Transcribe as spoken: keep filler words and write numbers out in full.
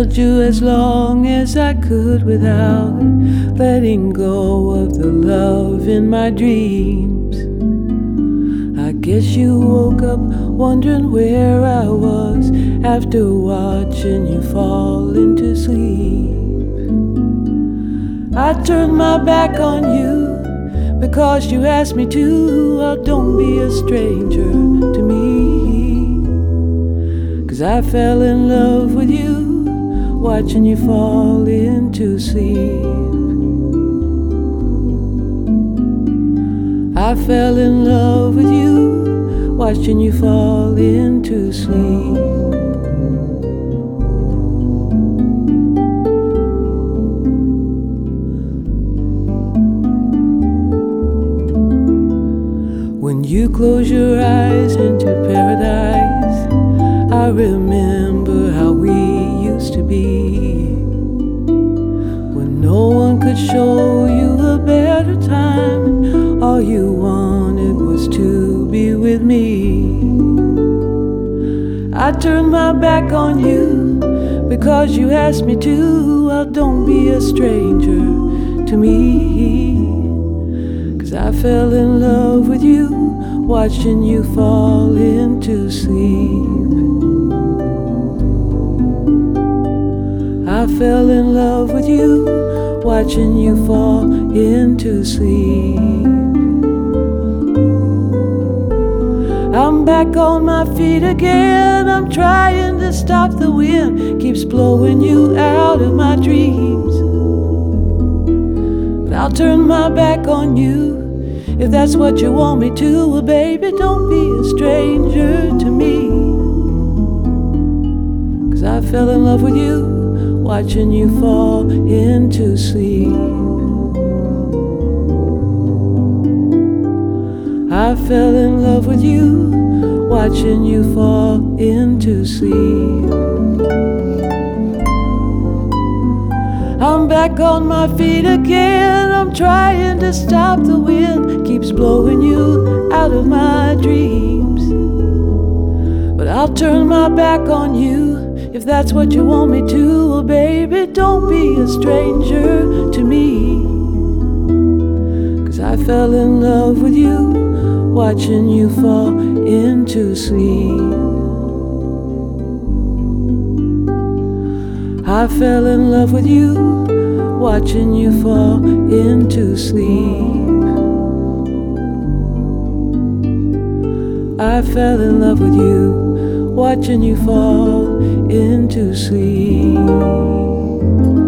held you as long as I could without letting go of the love in my dreams. I guess you woke up wondering where I was after watching you fall into sleep. I turned my back on you because you asked me to. Oh, don't be a stranger to me, 'cause I fell in love with you watching you fall into sleep. I fell in love with you watching you fall into sleep. When you close your eyes into paradise, I remember how we used to be, when no one could show you a better time, and all you wanted was to be with me. I turned my back on you because you asked me to. Well, don't be a stranger to me, 'cause I fell in love with you watching you fall into sleep. I fell in love with you watching you fall into sleep. I'm back on my feet again. I'm trying to stop the wind, keeps blowing you out of my dreams. But I'll turn my back on you if that's what you want me to. Well, baby, don't be a stranger to me, 'cause I fell in love with you watching you fall into sleep. I fell in love with you watching you fall into sleep. I'm back on my feet again. I'm trying to stop the wind, keeps blowing you out of my dreams. But I'll turn my back on you if that's what you want me to. Well, baby, don't be a stranger to me, 'cause I fell in love with you watching you fall into sleep. I fell in love with you watching you fall into sleep. I fell in love with you watching you fall into sleep.